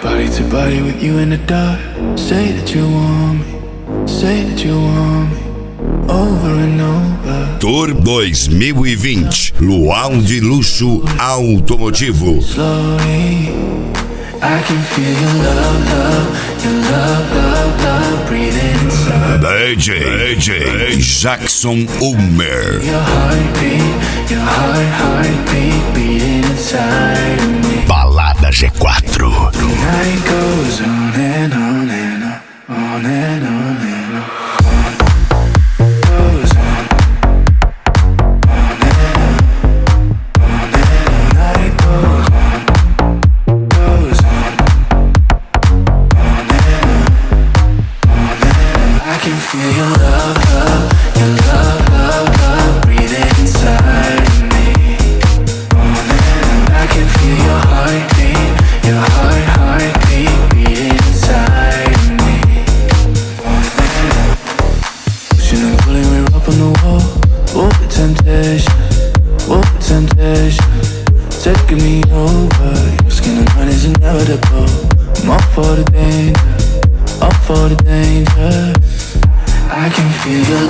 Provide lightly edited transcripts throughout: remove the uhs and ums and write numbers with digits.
Body to body with you in the dark. Say that you want me. Say that you want me. Over and over. Tour 2020, Luau de Luxo Automotivo. Slowly, I can feel your love, your love breathing inside. DJ Jackson Ulmer. Your heartbeat beating inside of me. Balada G4. The night goes on and on and on, on and on and on. Feel your love, breathing inside of me. I can feel your heartbeat beating inside of me. Pushing and pulling, we're up on the wall. Oh, the temptation, taking me over. Your skin and mine is inevitable. I'm up for the danger. I can feel your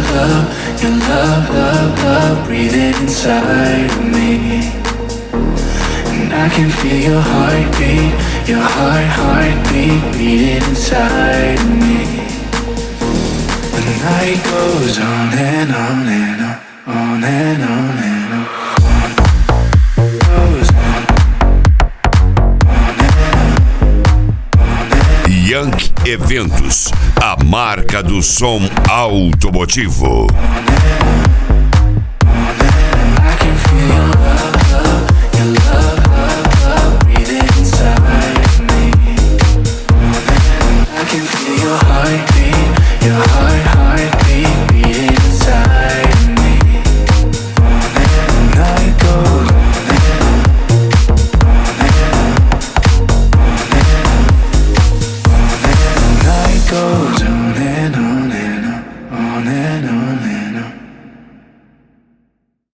love breathing inside of me. And I can feel your heartbeat beating inside of me. The night goes on and on and on, on and on and on. Yankee Eventos, a marca do som automotivo. I can feel your love breathing inside of me. I can feel your heartbeat